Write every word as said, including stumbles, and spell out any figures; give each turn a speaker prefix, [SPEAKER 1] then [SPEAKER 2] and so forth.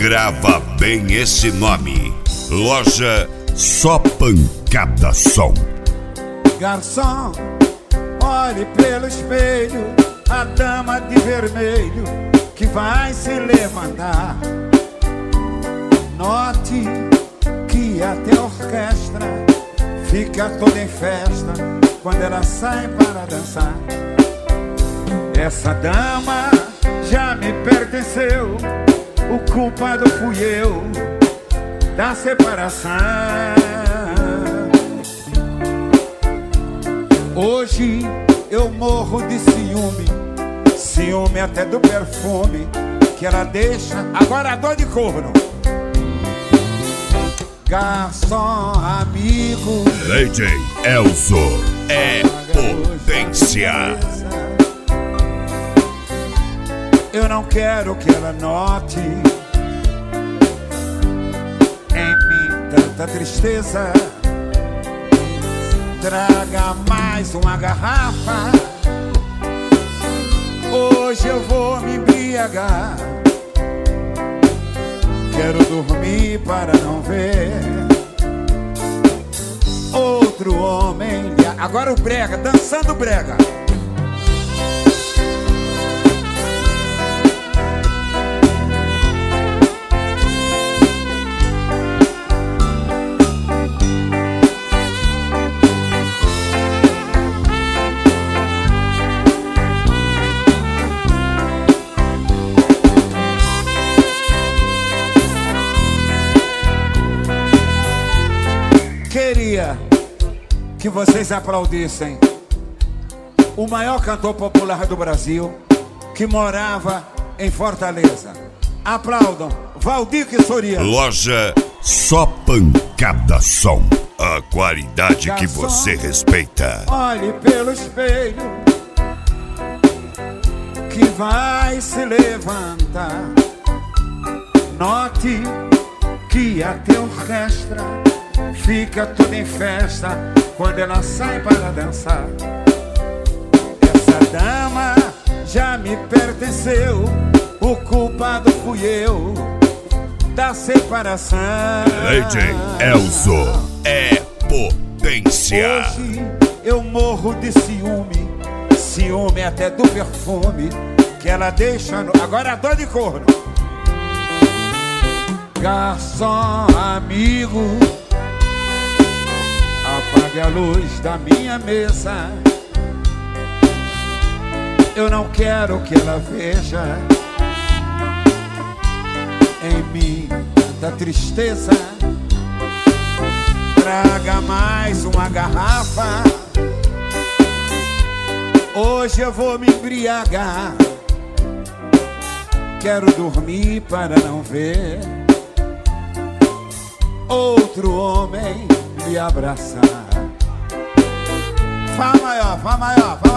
[SPEAKER 1] Grava bem esse nome. Loja Só Pancada Som.
[SPEAKER 2] Garçom, olhe pelo espelho a dama de vermelho que vai se levantar. Note que até a orquestra fica toda em festa quando ela sai para dançar. Essa dama já me pertenceu, o culpado fui eu da separação. Hoje eu morro de ciúme, ciúme até do perfume que ela deixa. Agora a dor de corno. Garçom, amigo,
[SPEAKER 1] D J Elzo é potência.
[SPEAKER 2] Eu não quero que ela note em mim tanta tristeza. Traga mais uma garrafa, hoje eu vou me embriagar. Quero dormir para não ver outro homem. Agora o brega, dançando brega. Queria que vocês aplaudissem o maior cantor popular do Brasil, que morava em Fortaleza. Aplaudam, Valdir Soriano.
[SPEAKER 1] Loja Só Pancada Som. A qualidade Garçom, que você respeita.
[SPEAKER 2] Olhe pelo espelho que vai se levantar. Note que até a orquestra fica tudo em festa quando ela sai para dançar. Essa dama já me pertenceu, o culpado fui eu da separação.
[SPEAKER 1] D J Elzo é potência.
[SPEAKER 2] Hoje eu morro de ciúme, ciúme até do perfume que ela deixa no... Agora a dor de corno. Garçom, amigo, apague a luz da minha mesa. Eu não quero que ela veja em mim tanta tristeza. Traga mais uma garrafa, hoje eu vou me embriagar. Quero dormir para não ver outro homem me abraçar. Fá maior, Fá maior, Fá